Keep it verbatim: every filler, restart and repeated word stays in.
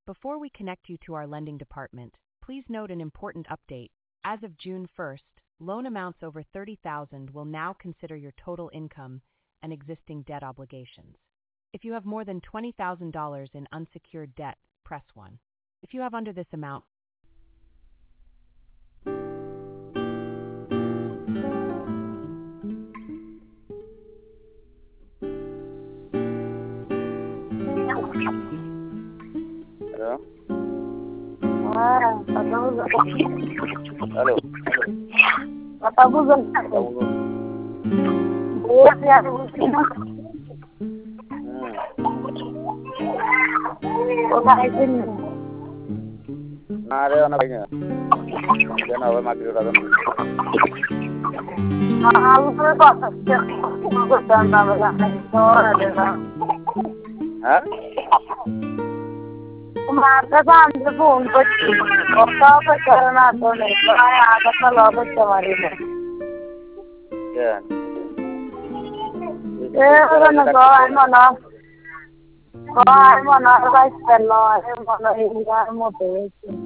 Before we connect you to our lending department, please note an important update. As of June first, loan amounts over thirty thousand dollars will now consider your total income and existing debt obligations. If you have more than twenty thousand dollars in unsecured debt, press one. If you have under this amount, Hello? Ah, patabuzo. Hello? Patabuzo. Paulo. Buwas yan. Hmm. Pagkaisin mo. Nare na kanya. Diyan na ba makikita doon? Mahal ko na ba? Magandang na wala kayo. Diba? Ha? Umaga sa ang phone ko. Oka pa kaya na doon eh. Kaya agad na lobot sa marino. Yan. Eh, wala na gawin mo na. Gawin mo na. Guys, pero mo na. Hindi mo to.